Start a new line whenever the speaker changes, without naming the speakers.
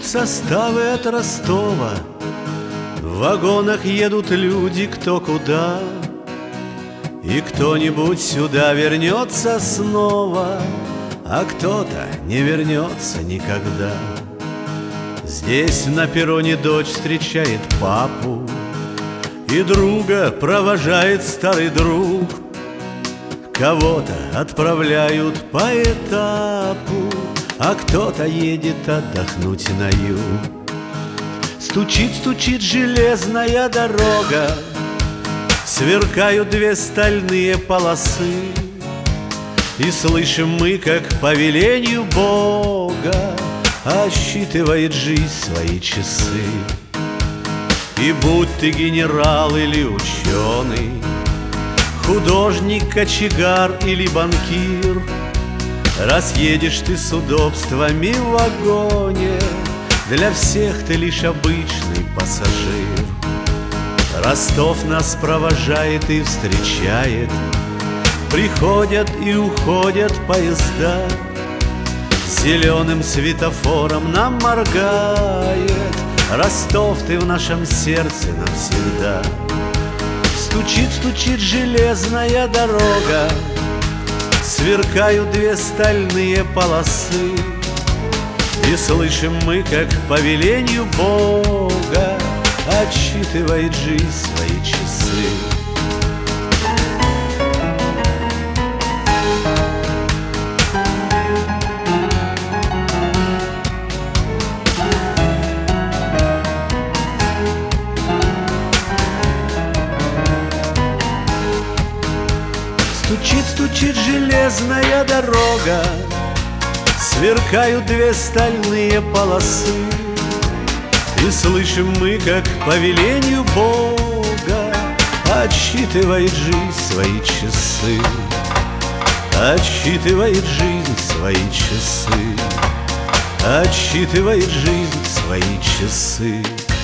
составы от Ростова, в вагонах едут люди кто куда, и кто-нибудь сюда вернется снова, а кто-то не вернется никогда. Здесь на перроне дочь встречает папу, и друга провожает старый друг. Кого-то отправляют по этапу, а кто-то едет отдохнуть на юг. Стучит, стучит железная дорога, сверкают две стальные полосы, и слышим мы, как по велению Бога отсчитывает жизнь свои часы. И будь ты генерал или ученый, художник, кочегар или банкир, раз едешь ты с удобствами в вагоне, для всех ты лишь обычный пассажир. Ростов нас провожает и встречает, приходят и уходят поезда, зеленым светофором нам моргает. Ростов, ты в нашем сердце навсегда. Стучит, стучит железная дорога, сверкают две стальные полосы, и слышим мы, как по велению Бога отсчитывает жизнь свои часы. Стучит, стучит железная дорога, сверкают две стальные полосы, и слышим мы, как по велению Бога отсчитывает жизнь свои часы. Отсчитывает жизнь свои часы. Отсчитывает жизнь свои часы.